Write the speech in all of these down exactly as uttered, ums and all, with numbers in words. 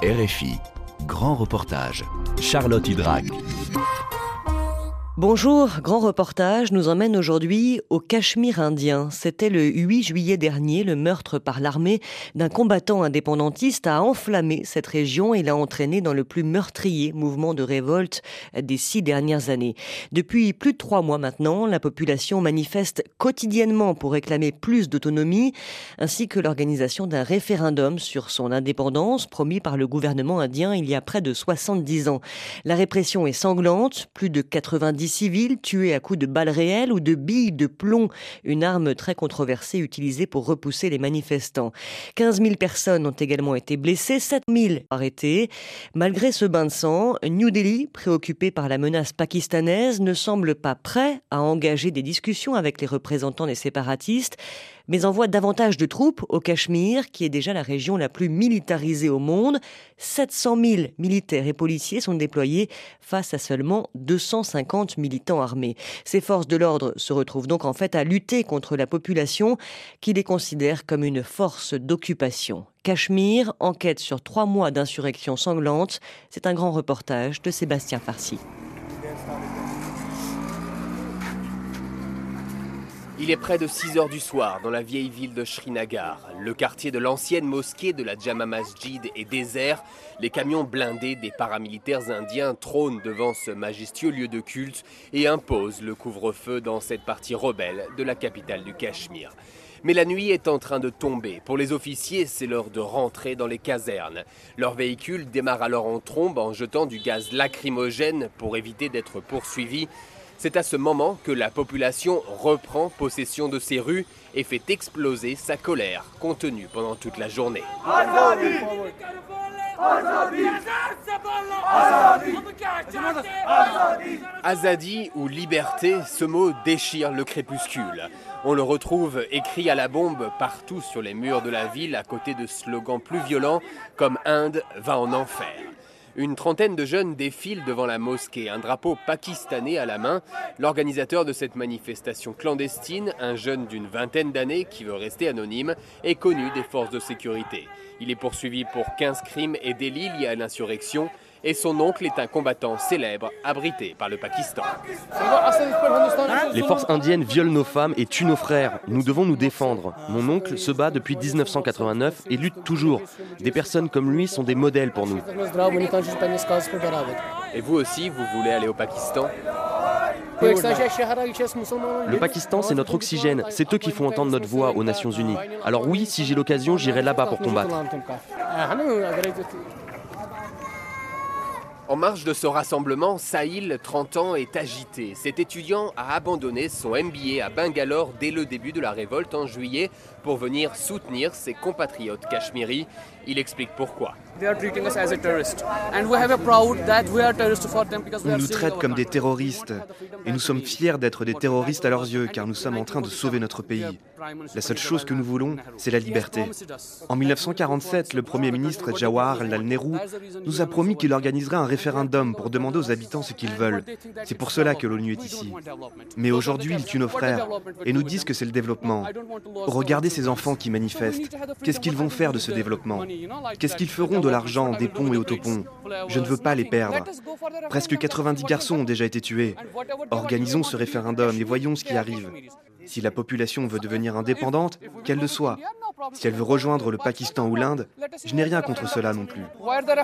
R F I, grand reportage, Charlotte Hydrac. Bonjour, grand reportage nous emmène aujourd'hui au Cachemire indien. C'était le huit juillet dernier, le meurtre par l'armée d'un combattant indépendantiste a enflammé cette région et l'a entraîné dans le plus meurtrier mouvement de révolte des six dernières années. Depuis plus de trois mois maintenant, la population manifeste quotidiennement pour réclamer plus d'autonomie, ainsi que l'organisation d'un référendum sur son indépendance promis par le gouvernement indien il y a près de soixante-dix ans. La répression est sanglante, plus de quatre-vingt-dix civils tués à coups de balles réelles ou de billes de plomb, une arme très controversée utilisée pour repousser les manifestants. quinze mille personnes ont également été blessées, sept mille arrêtées. Malgré ce bain de sang, New Delhi, préoccupé par la menace pakistanaise, ne semble pas prêt à engager des discussions avec les représentants des séparatistes, mais envoie davantage de troupes au Cachemire, qui est déjà la région la plus militarisée au monde. sept cent mille militaires et policiers sont déployés face à seulement deux cent cinquante militants armés. Ces forces de l'ordre se retrouvent donc en fait à lutter contre la population qui les considère comme une force d'occupation. Cachemire enquête sur trois mois d'insurrection sanglante. C'est un grand reportage de Sébastien Farsi. Il est près de six heures du soir dans la vieille ville de Srinagar. Le quartier de l'ancienne mosquée de la Jama Masjid est désert. Les camions blindés des paramilitaires indiens trônent devant ce majestueux lieu de culte et imposent le couvre-feu dans cette partie rebelle de la capitale du Cachemire. Mais la nuit est en train de tomber. Pour les officiers, c'est l'heure de rentrer dans les casernes. Leur véhicule démarre alors en trombe en jetant du gaz lacrymogène pour éviter d'être poursuivis. C'est à ce moment que la population reprend possession de ses rues et fait exploser sa colère, contenue pendant toute la journée. Azadi Azadi Azadi Azadi ou liberté, ce mot déchire le crépuscule. On le retrouve écrit à la bombe partout sur les murs de la ville à côté de slogans plus violents comme « Inde va en enfer ». Une trentaine de jeunes défilent devant la mosquée, un drapeau pakistanais à la main. L'organisateur de cette manifestation clandestine, un jeune d'une vingtaine d'années qui veut rester anonyme, est connu des forces de sécurité. Il est poursuivi pour quinze crimes et délits liés à l'insurrection et son oncle est un combattant célèbre abrité par le Pakistan. Les forces indiennes violent nos femmes et tuent nos frères. Nous devons nous défendre. Mon oncle se bat depuis dix-neuf cent quatre-vingt-neuf et lutte toujours. Des personnes comme lui sont des modèles pour nous. Et vous aussi, vous voulez aller au Pakistan ? Le Pakistan, c'est notre oxygène. C'est eux qui font entendre notre voix aux Nations Unies. Alors oui, si j'ai l'occasion, j'irai là-bas pour combattre. En marge de ce rassemblement, Sahil, trente ans, est agité. Cet étudiant a abandonné son M B A à Bangalore dès le début de la révolte en juillet pour venir soutenir ses compatriotes cachemiris. Il explique pourquoi. On nous traite comme des terroristes et nous sommes fiers d'être des terroristes à leurs yeux car nous sommes en train de sauver notre pays. La seule chose que nous voulons, c'est la liberté. En mille neuf cent quarante-sept, le Premier ministre Jawaharlal Nehru nous a promis qu'il organiserait un référendum pour demander aux habitants ce qu'ils veulent. C'est pour cela que l'ONU est ici. Mais aujourd'hui, ils tuent nos frères et nous disent que c'est le développement. Regardez ces enfants qui manifestent. Qu'est-ce qu'ils vont faire de ce développement ? Qu'est-ce qu'ils feront de l'argent, des ponts et autoponts ? Je ne veux pas les perdre. Presque quatre-vingt-dix garçons ont déjà été tués. Organisons ce référendum et voyons ce qui arrive. Si la population veut devenir indépendante, qu'elle le soit. Si elle veut rejoindre le Pakistan ou l'Inde, je n'ai rien contre cela non plus.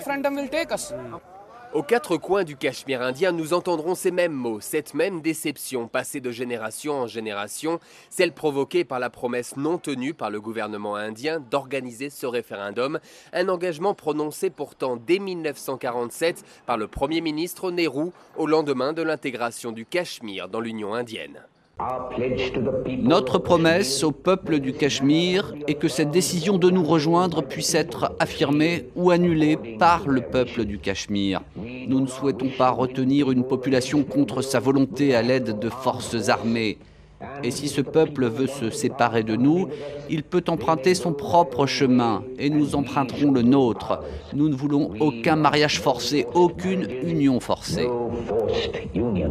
Aux quatre coins du Cachemire indien, nous entendrons ces mêmes mots, cette même déception passée de génération en génération, celle provoquée par la promesse non tenue par le gouvernement indien d'organiser ce référendum, un engagement prononcé pourtant dès mille neuf cent quarante-sept par le Premier ministre Nehru au lendemain de l'intégration du Cachemire dans l'Union indienne. Notre promesse au peuple du Cachemire est que cette décision de nous rejoindre puisse être affirmée ou annulée par le peuple du Cachemire. Nous ne souhaitons pas retenir une population contre sa volonté à l'aide de forces armées. Et si ce peuple veut se séparer de nous, il peut emprunter son propre chemin et nous emprunterons le nôtre. Nous ne voulons aucun mariage forcé, aucune union forcée.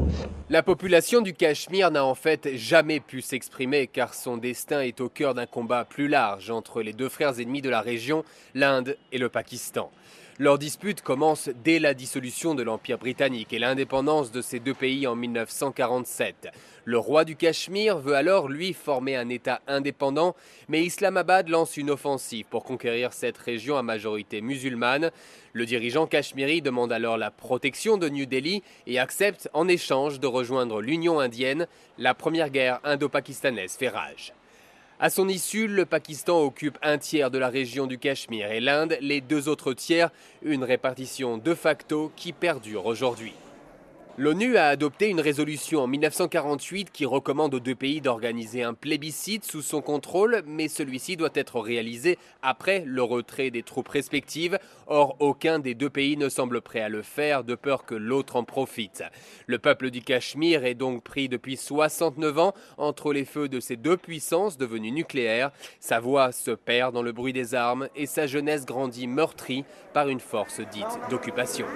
La population du Cachemire n'a en fait jamais pu s'exprimer car son destin est au cœur d'un combat plus large entre les deux frères ennemis de la région, l'Inde et le Pakistan. Leur dispute commence dès la dissolution de l'Empire britannique et l'indépendance de ces deux pays en mille neuf cent quarante-sept. Le roi du Cachemire veut alors, lui, former un État indépendant, mais Islamabad lance une offensive pour conquérir cette région à majorité musulmane. Le dirigeant cachemiri demande alors la protection de New Delhi et accepte en échange de rejoindre l'Union indienne. La première guerre indo-pakistanaise fait rage. À son issue, le Pakistan occupe un tiers de la région du Cachemire et l'Inde les deux autres tiers, une répartition de facto qui perdure aujourd'hui. L'ONU a adopté une résolution en mille neuf cent quarante-huit qui recommande aux deux pays d'organiser un plébiscite sous son contrôle, mais celui-ci doit être réalisé après le retrait des troupes respectives. Or, aucun des deux pays ne semble prêt à le faire, de peur que l'autre en profite. Le peuple du Cachemire est donc pris depuis soixante-neuf ans entre les feux de ces deux puissances devenues nucléaires. Sa voix se perd dans le bruit des armes et sa jeunesse grandit meurtrie par une force dite d'occupation.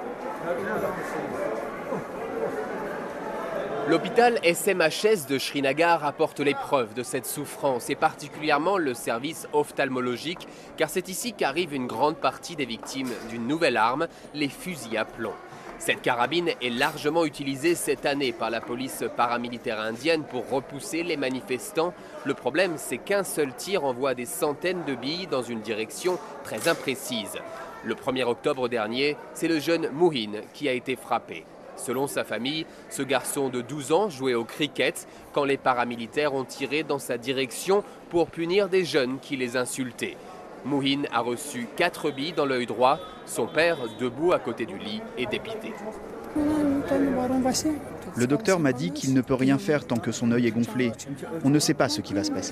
L'hôpital S M H S de Srinagar apporte les preuves de cette souffrance et particulièrement le service ophtalmologique car c'est ici qu'arrive une grande partie des victimes d'une nouvelle arme, les fusils à plomb. Cette carabine est largement utilisée cette année par la police paramilitaire indienne pour repousser les manifestants. Le problème, c'est qu'un seul tir envoie des centaines de billes dans une direction très imprécise. Le premier octobre dernier, c'est le jeune Muhin qui a été frappé. Selon sa famille, ce garçon de douze ans jouait au cricket quand les paramilitaires ont tiré dans sa direction pour punir des jeunes qui les insultaient. Muhin a reçu quatre billes dans l'œil droit. Son père, debout à côté du lit, est dépité. Le docteur m'a dit qu'il ne peut rien faire tant que son œil est gonflé. On ne sait pas ce qui va se passer.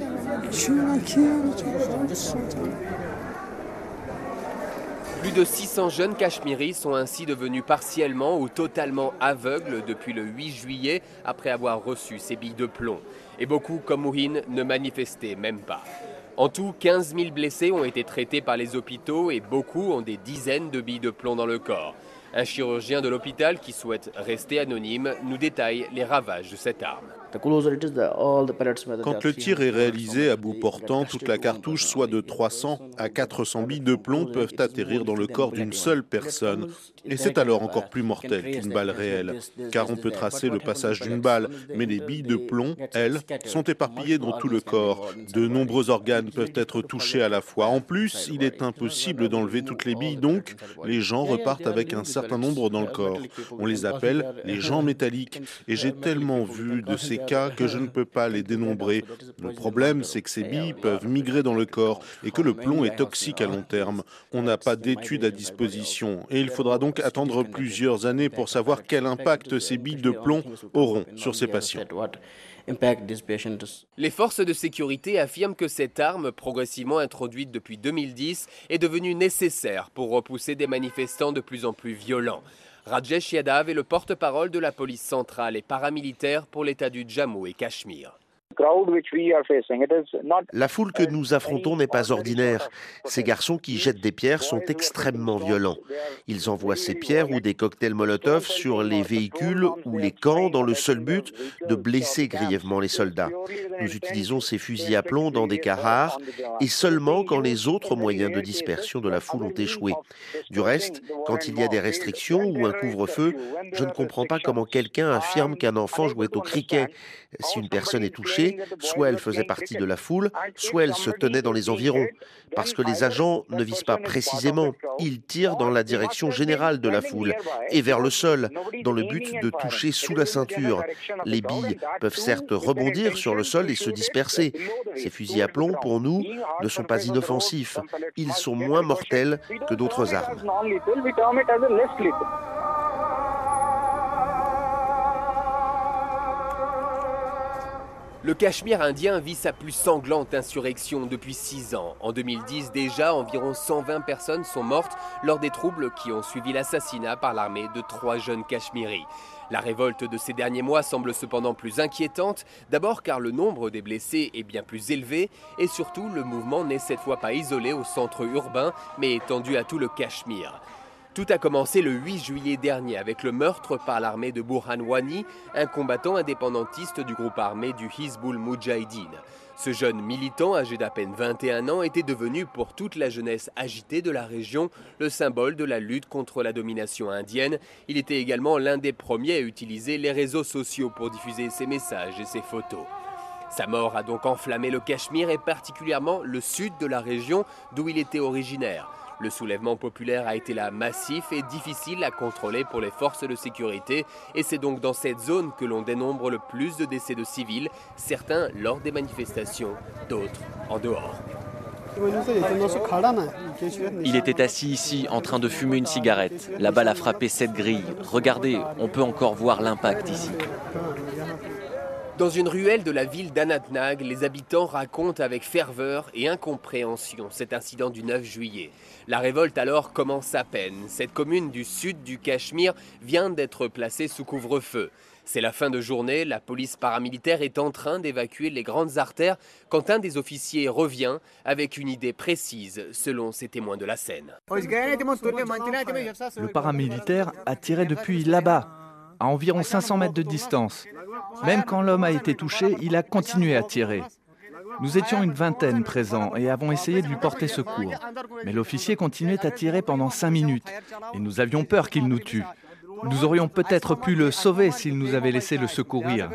Plus de six cents jeunes cachemiris sont ainsi devenus partiellement ou totalement aveugles depuis le huit juillet après avoir reçu ces billes de plomb. Et beaucoup, comme Muhin, ne manifestaient même pas. En tout, quinze mille blessés ont été traités par les hôpitaux et beaucoup ont des dizaines de billes de plomb dans le corps. Un chirurgien de l'hôpital qui souhaite rester anonyme nous détaille les ravages de cette arme. Quand le tir est réalisé à bout portant, toute la cartouche, soit de trois cents à quatre cents billes de plomb, peuvent atterrir dans le corps d'une seule personne. Et c'est alors encore plus mortel qu'une balle réelle, car on peut tracer le passage d'une balle, mais les billes de plomb, elles, sont éparpillées dans tout le corps. De nombreux organes peuvent être touchés à la fois. En plus, il est impossible d'enlever toutes les billes, donc les gens repartent avec un certain nombre dans le corps. On les appelle les gens métalliques. Et j'ai tellement vu de ces cas que je ne peux pas les dénombrer. Le problème, c'est que ces billes peuvent migrer dans le corps et que le plomb est toxique à long terme. On n'a pas d'études à disposition et il faudra donc attendre plusieurs années pour savoir quel impact ces billes de plomb auront sur ces patients. Les forces de sécurité affirment que cette arme, progressivement introduite depuis deux mille dix, est devenue nécessaire pour repousser des manifestants de plus en plus violents. Rajesh Yadav est le porte-parole de la police centrale et paramilitaire pour l'État du Jammu et Cachemire. La foule que nous affrontons n'est pas ordinaire. Ces garçons qui jettent des pierres sont extrêmement violents. Ils envoient ces pierres ou des cocktails Molotov sur les véhicules ou les camps dans le seul but de blesser grièvement les soldats. Nous utilisons ces fusils à plomb dans des cas rares et seulement quand les autres moyens de dispersion de la foule ont échoué. Du reste, quand il y a des restrictions ou un couvre-feu, je ne comprends pas comment quelqu'un affirme qu'un enfant jouait au cricket. Si une personne est touchée, soit elle faisait partie de la foule, soit elle se tenait dans les environs. Parce que les agents ne visent pas précisément, ils tirent dans la direction générale de la foule et vers le sol, dans le but de toucher sous la ceinture. Les billes peuvent certes rebondir sur le sol et se disperser. Ces fusils à plomb, pour nous, ne sont pas inoffensifs. Ils sont moins mortels que d'autres armes. Le Cachemire indien vit sa plus sanglante insurrection depuis six ans. En deux mille dix, déjà, environ cent vingt personnes sont mortes lors des troubles qui ont suivi l'assassinat par l'armée de trois jeunes Cachemiris. La révolte de ces derniers mois semble cependant plus inquiétante, d'abord car le nombre des blessés est bien plus élevé et surtout le mouvement n'est cette fois pas isolé au centre urbain mais étendu à tout le Cachemire. Tout a commencé le huit juillet dernier avec le meurtre par l'armée de Burhan Wani, un combattant indépendantiste du groupe armé du Hizbul Mujahideen. Ce jeune militant, âgé d'à peine vingt et un ans, était devenu pour toute la jeunesse agitée de la région le symbole de la lutte contre la domination indienne. Il était également l'un des premiers à utiliser les réseaux sociaux pour diffuser ses messages et ses photos. Sa mort a donc enflammé le Cachemire et particulièrement le sud de la région d'où il était originaire. Le soulèvement populaire a été là massif et difficile à contrôler pour les forces de sécurité et c'est donc dans cette zone que l'on dénombre le plus de décès de civils, certains lors des manifestations, d'autres en dehors. Il était assis ici en train de fumer une cigarette. La balle a frappé cette grille. Regardez, on peut encore voir l'impact ici. Dans une ruelle de la ville d'Anantnag, les habitants racontent avec ferveur et incompréhension cet incident du neuf juillet. La révolte alors commence à peine. Cette commune du sud du Cachemire vient d'être placée sous couvre-feu. C'est la fin de journée, la police paramilitaire est en train d'évacuer les grandes artères quand un des officiers revient avec une idée précise, selon ces témoins de la scène. Le paramilitaire a tiré depuis là-bas, à environ cinq cents mètres de distance. Même quand l'homme a été touché, il a continué à tirer. Nous étions une vingtaine présents et avons essayé de lui porter secours. Mais l'officier continuait à tirer pendant cinq minutes et nous avions peur qu'il nous tue. Nous aurions peut-être pu le sauver s'il nous avait laissé le secourir.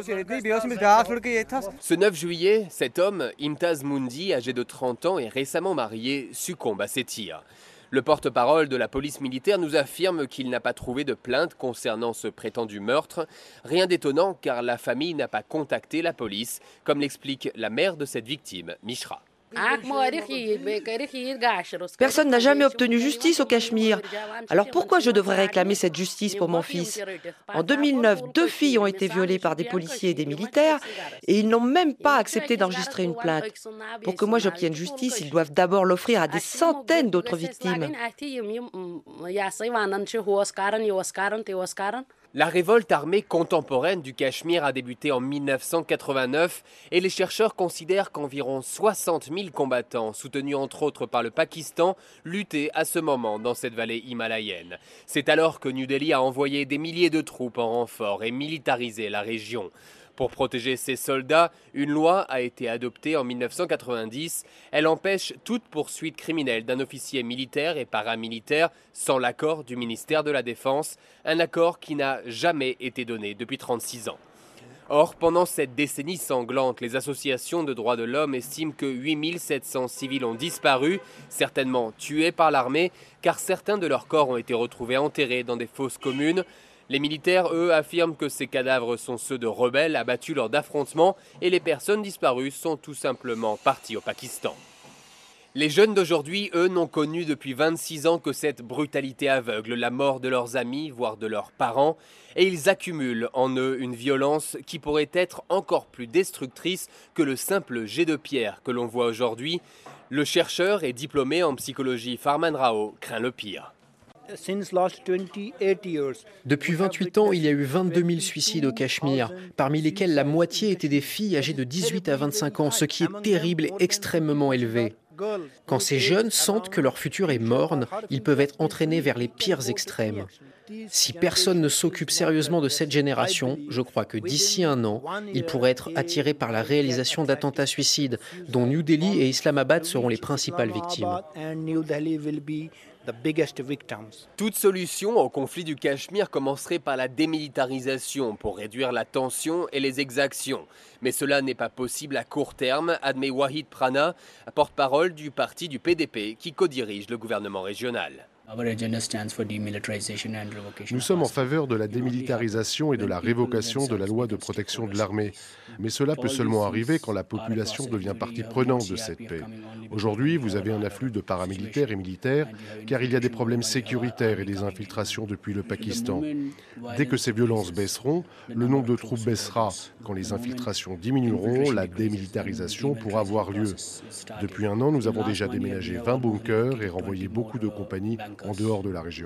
Ce neuf juillet, cet homme, Imtaz Mundi, âgé de trente ans et récemment marié, succombe à ses tirs. Le porte-parole de la police militaire nous affirme qu'il n'a pas trouvé de plainte concernant ce prétendu meurtre. Rien d'étonnant car la famille n'a pas contacté la police, comme l'explique la mère de cette victime, Mishra. Personne n'a jamais obtenu justice au Cachemire. Alors pourquoi je devrais réclamer cette justice pour mon fils? En deux mille neuf, deux filles ont été violées par des policiers et des militaires et ils n'ont même pas accepté d'enregistrer une plainte. Pour que moi j'obtienne justice, ils doivent d'abord l'offrir à des centaines d'autres victimes. La révolte armée contemporaine du Cachemire a débuté en mille neuf cent quatre-vingt-neuf et les chercheurs considèrent qu'environ soixante mille combattants, soutenus entre autres par le Pakistan, luttaient à ce moment dans cette vallée himalayenne. C'est alors que New Delhi a envoyé des milliers de troupes en renfort et militarisé la région. Pour protéger ces soldats, une loi a été adoptée en mille neuf cent quatre-vingt-dix. Elle empêche toute poursuite criminelle d'un officier militaire et paramilitaire sans l'accord du ministère de la Défense, un accord qui n'a jamais été donné depuis trente-six ans. Or, pendant cette décennie sanglante, les associations de droits de l'homme estiment que huit mille sept cents civils ont disparu, certainement tués par l'armée, car certains de leurs corps ont été retrouvés enterrés dans des fosses communes. Les militaires, eux, affirment que ces cadavres sont ceux de rebelles abattus lors d'affrontements et les personnes disparues sont tout simplement parties au Pakistan. Les jeunes d'aujourd'hui, eux, n'ont connu depuis vingt-six ans que cette brutalité aveugle, la mort de leurs amis, voire de leurs parents, et ils accumulent en eux une violence qui pourrait être encore plus destructrice que le simple jet de pierre que l'on voit aujourd'hui. Le chercheur et diplômé en psychologie Farman Rao craint le pire. Depuis vingt-huit ans, il y a eu vingt-deux mille suicides au Cachemire, parmi lesquels la moitié étaient des filles âgées de dix-huit à vingt-cinq ans, ce qui est terrible et extrêmement élevé. Quand ces jeunes sentent que leur futur est morne, ils peuvent être entraînés vers les pires extrêmes. Si personne ne s'occupe sérieusement de cette génération, je crois que d'ici un an, ils pourraient être attirés par la réalisation d'attentats suicides, dont New Delhi et Islamabad seront les principales victimes. Toute solution au conflit du Cachemire commencerait par la démilitarisation pour réduire la tension et les exactions. Mais cela n'est pas possible à court terme, admet Wahid Prana, porte-parole du parti du P D P qui codirige le gouvernement régional. Nous sommes en faveur de la démilitarisation et de la révocation de la loi de protection de l'armée. Mais cela peut seulement arriver quand la population devient partie prenante de cette paix. Aujourd'hui, vous avez un afflux de paramilitaires et militaires car il y a des problèmes sécuritaires et des infiltrations depuis le Pakistan. Dès que ces violences baisseront, le nombre de troupes baissera. Quand les infiltrations diminueront, la démilitarisation pourra avoir lieu. Depuis un an, nous avons déjà déménagé vingt bunkers et renvoyé beaucoup de compagnies en dehors de la région.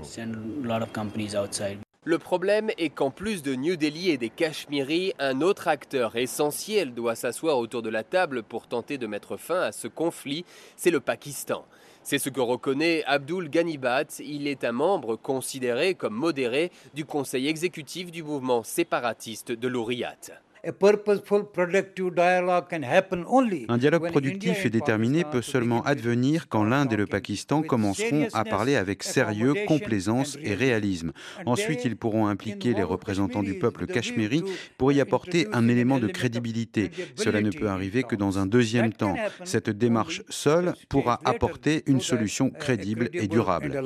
Le problème est qu'en plus de New Delhi et des Cachemiris, un autre acteur essentiel doit s'asseoir autour de la table pour tenter de mettre fin à ce conflit, c'est le Pakistan. C'est ce que reconnaît Abdul Ghanibat. Il est un membre considéré comme modéré du conseil exécutif du mouvement séparatiste de l'Ouriyat. Un dialogue productif et déterminé peut seulement advenir quand l'Inde et le Pakistan commenceront à parler avec sérieux, complaisance et réalisme. Ensuite, ils pourront impliquer les représentants du peuple cachemiri pour y apporter un élément de crédibilité. Cela ne peut arriver que dans un deuxième temps. Cette démarche seule pourra apporter une solution crédible et durable.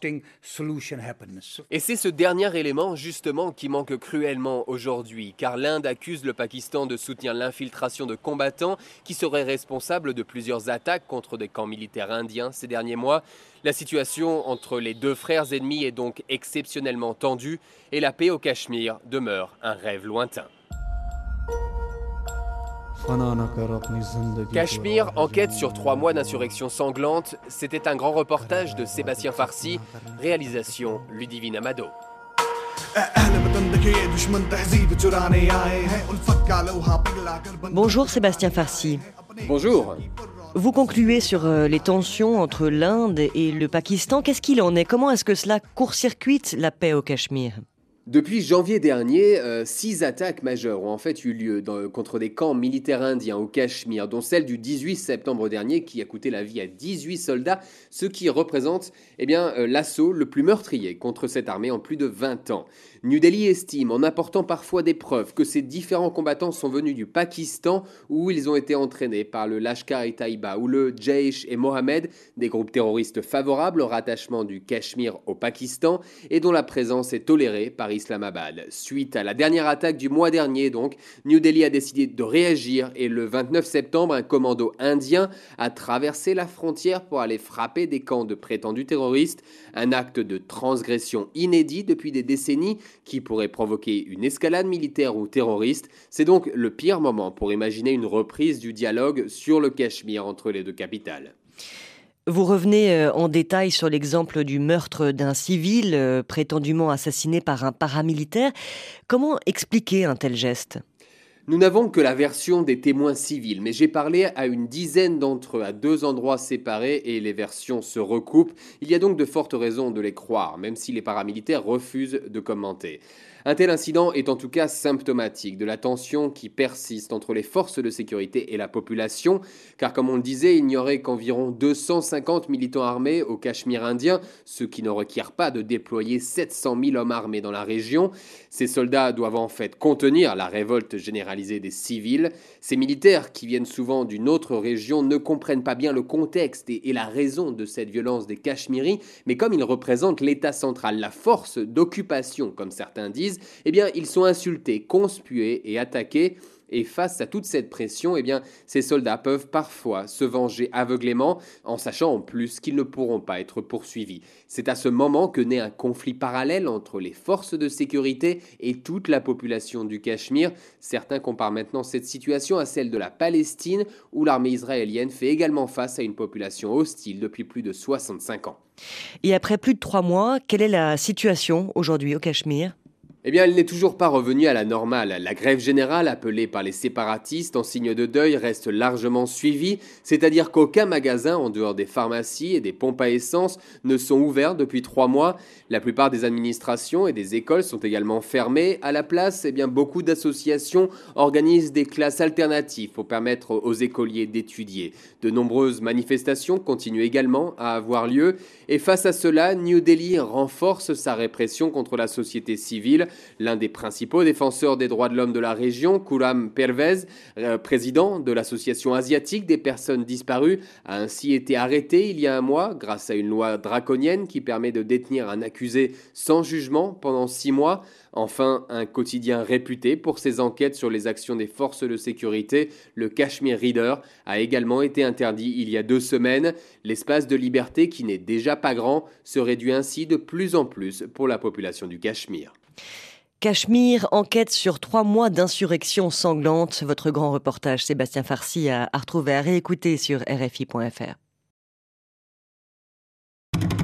Et c'est ce dernier élément justement qui manque cruellement aujourd'hui, car l'Inde accuse le Pakistan de soutenir l'infiltration de combattants qui seraient responsables de plusieurs attaques contre des camps militaires indiens ces derniers mois. La situation entre les deux frères ennemis est donc exceptionnellement tendue et la paix au Cachemire demeure un rêve lointain. Cachemire, enquête sur trois mois d'insurrection sanglante. C'était un grand reportage de Sébastien Farsi, réalisation Ludivine Amado. Bonjour Sébastien Farsi. Bonjour. Vous concluez sur les tensions entre l'Inde et le Pakistan. Qu'est-ce qu'il en est? Comment est-ce que cela court-circuite la paix au Cachemire? Depuis janvier dernier, euh, six attaques majeures ont en fait eu lieu dans, contre des camps militaires indiens au Cachemire, dont celle du dix-huit septembre dernier qui a coûté la vie à dix-huit soldats, ce qui représente eh bien, euh, l'assaut le plus meurtrier contre cette armée en plus de vingt ans. New Delhi estime, en apportant parfois des preuves, que ces différents combattants sont venus du Pakistan où ils ont été entraînés par le Lashkar-e-Taiba ou le Jaish et Mohammed, des groupes terroristes favorables au rattachement du Cachemire au Pakistan et dont la présence est tolérée par Islamabad. Suite à la dernière attaque du mois dernier, donc, New Delhi a décidé de réagir et le vingt-neuf septembre, un commando indien a traversé la frontière pour aller frapper des camps de prétendus terroristes, un acte de transgression inédit depuis des décennies qui pourrait provoquer une escalade militaire ou terroriste. C'est donc le pire moment pour imaginer une reprise du dialogue sur le Cachemire entre les deux capitales. Vous revenez en détail sur l'exemple du meurtre d'un civil euh, prétendument assassiné par un paramilitaire. Comment expliquer un tel geste ? Nous n'avons que la version des témoins civils, mais j'ai parlé à une dizaine d'entre eux à deux endroits séparés et les versions se recoupent. Il y a donc de fortes raisons de les croire, même si les paramilitaires refusent de commenter. Un tel incident est en tout cas symptomatique de la tension qui persiste entre les forces de sécurité et la population, car comme on le disait, il n'y aurait qu'environ deux cent cinquante militants armés au Cachemire indien, ce qui ne requiert pas de déployer sept cent mille hommes armés dans la région. Ces soldats doivent en fait contenir la révolte généralisée des civils. Ces militaires, qui viennent souvent d'une autre région, ne comprennent pas bien le contexte et, et la raison de cette violence des Cachemiris, mais comme ils représentent l'État central, la force d'occupation, comme certains disent, eh bien, ils sont insultés, conspués et attaqués. Et face à toute cette pression, eh bien, ces soldats peuvent parfois se venger aveuglément, en sachant en plus qu'ils ne pourront pas être poursuivis. C'est à ce moment que naît un conflit parallèle entre les forces de sécurité et toute la population du Cachemire. Certains comparent maintenant cette situation à celle de la Palestine, où l'armée israélienne fait également face à une population hostile depuis plus de soixante-cinq ans. Et après plus de trois mois, quelle est la situation aujourd'hui au Cachemire ? Eh bien, elle n'est toujours pas revenue à la normale. La grève générale, appelée par les séparatistes en signe de deuil, reste largement suivie, c'est-à-dire qu'aucun magasin, en dehors des pharmacies et des pompes à essence, ne sont ouverts depuis trois mois. La plupart des administrations et des écoles sont également fermées. À la place, eh bien, beaucoup d'associations organisent des classes alternatives pour permettre aux écoliers d'étudier. De nombreuses manifestations continuent également à avoir lieu. Et face à cela, New Delhi renforce sa répression contre la société civile. L'un des principaux défenseurs des droits de l'homme de la région, Khurram Pervez, euh, président de l'Association asiatique des personnes disparues, a ainsi été arrêté il y a un mois grâce à une loi draconienne qui permet de détenir un accusé sans jugement pendant six mois. Enfin, un quotidien réputé pour ses enquêtes sur les actions des forces de sécurité, le Kashmir Reader, a également été interdit il y a deux semaines. L'espace de liberté, qui n'est déjà pas grand, se réduit ainsi de plus en plus pour la population du Cachemire. Cachemire, enquête sur trois mois d'insurrection sanglante. Votre grand reportage, Sébastien Farsi, à retrouver à réécouter sur R F I point F R.